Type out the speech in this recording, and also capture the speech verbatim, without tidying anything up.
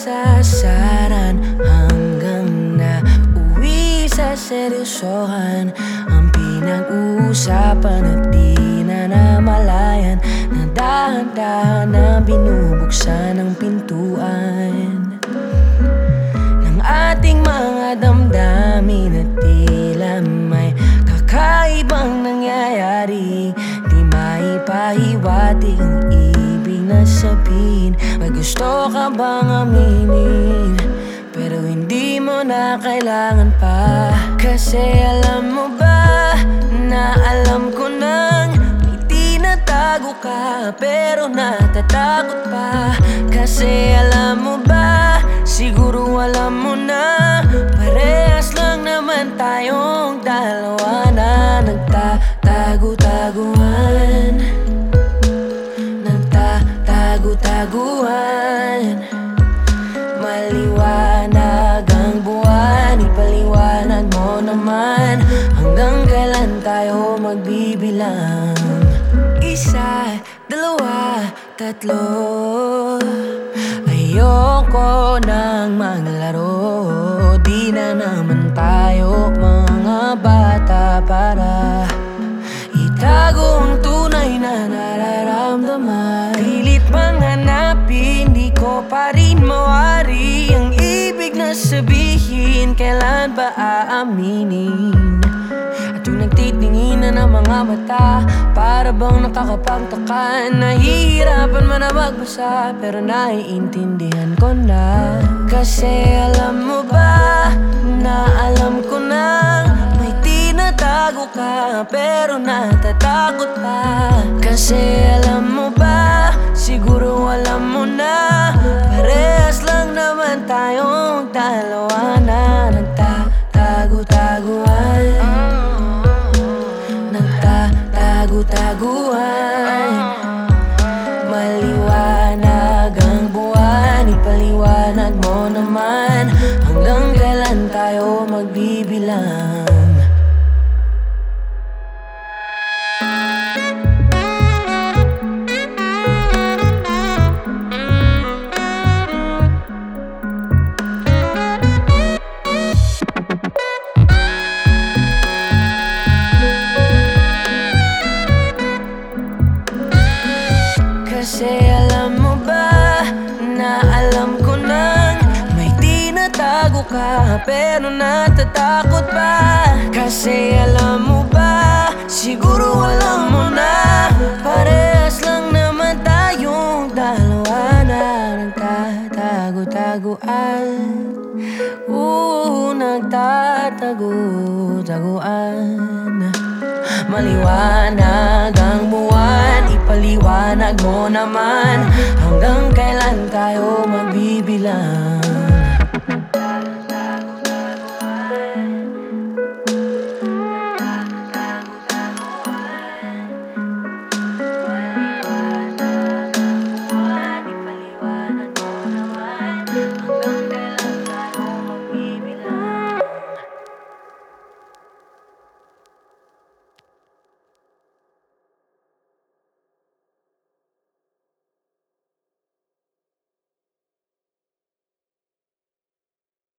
nasasaran hanggang na uwi sa seryosohan. Ang pinag-uusapan at di na namalayan na dahan-dahan na binubuksan ang pintuan ng ating mga damdamin at tila may kakaibang nangyayari. Di maipahiwatig ang ibig na sabihin. May gusto ka bang aminin? Pero hindi mo na kailangan pa. Kasi alam mo ba na alam ko nang may tinatago ka, pero natatakot pa. Kasi alam mo ba, siguro alam mo na, parehas lang naman tayong dalawa na nagtatago-taguan, nagtatago-taguan. Maliwanag ang buwan, ipaliwanag mo naman. Hanggang kailan tayo magbibilang? Isa, dalawa, tatlo. Ayoko nang maglaro. Di na naman tayo mga bata para itago ang tunay na nararamdaman. Pilit mang hanapin, di ko pa rin mawari ang ibig na sabihin. Kailan ba aaminin? At yung nagtitinginan ng mga mata, para bang nakakapagtaka. Nahihirapan man na magbasa, pero naiintindihan ko na. Kasi alam mo ba na alam ko na may tinatago ka, pero natatakot pa. Kasi alam mo ba, siguro alam mo na, parehas lang naman tayong dalawa na nagtatago-taguan, nagtatago-taguan. Maliwanag ang buwan, ipaliwanag mo naman. Hanggang kailan tayo magbibilang? Kasi alam mo ba na alam ko nang may tinatago ka, pero natatakot pa. Kasi alam mo ba, siguro alam mo na, parehas lang naman tayong dalawa na nagtatago-taguan. Oo, nagtatago-taguan. Maliwanag ang buwan, ipaliwanag mo naman. Hanggang kailan tayo magbibilang?